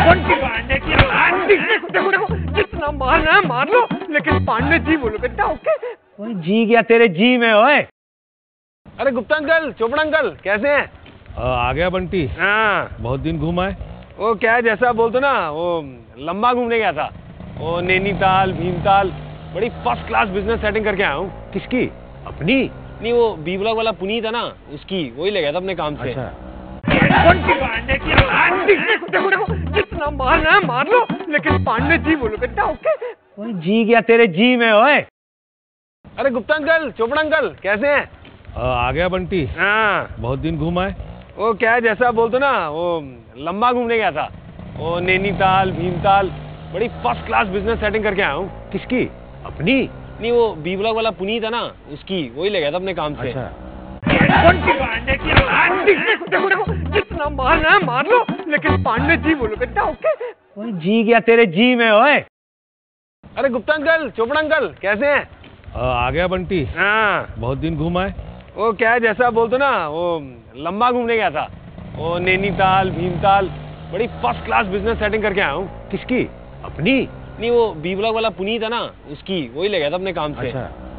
पांडे की औलाद। देखो देखो जितना मारना है मार लो, लेकिन पांडे जी बोलो बेटा। ओके जी गया तेरे जी में ओए। अरे गुप्ता अंकल, चोपड़ा अंकल, कैसे हैं? आ गया बंटी। हाँ, बहुत दिन घूमा है। वो क्या है, जैसा बोलते ना, वो लंबा घूमने गया था। वो नैनीताल, भीमताल, बड़ी फर्स्ट क्लास बिजनेस सेटिंग करके आया हूँ। किसकी? अपनी? नहीं, वो बी ब्लॉक वाला पुनीत है ना, उसकी, वही ले गया था अपने काम से। अच्छा। पांडे की औलाद। देखो देखो जितना मारना है मार लो, लेकिन पांडे जी बोलो बेटा। ओके जी गया तेरे जी में ओए। अरे गुप्ता अंकल, चोपड़ा अंकल, कैसे हैं? आ गया बंटी। हाँ, बहुत दिन घूमा है। वो क्या है, जैसा बोलते ना, वो लंबा घूमने गया था। वो नैनीताल, भीमताल, बड़ी फर्स्ट क्लास बिजनेस सेटिंग करके आया हूँ। किसकी? अपनी? नहीं, वो बी ब्लॉक वाला पुनीत है ना, उसकी, वही ले गया था अपने काम से। अच्छा। पांडे की औलाद। देखो देखो जितना मारना है मार लो, लेकिन पांडे जी बोलो बेटा। ओके जी गया तेरे जी में ओए। अरे गुप्ता अंकल, चोपड़ा अंकल, कैसे हैं? आ गया बंटी। हाँ, बहुत दिन घूमा है। वो क्या है, जैसा बोलते ना, वो लंबा घूमने गया था। वो नैनीताल, भीमताल, बड़ी फर्स्ट क्लास बिजनेस सेटिंग करके आया हूँ। किसकी? अपनी? नहीं, वो बी ब्लॉक वाला पुनीत है ना, उसकी, वही ले गया था अपने काम से। अच्छा।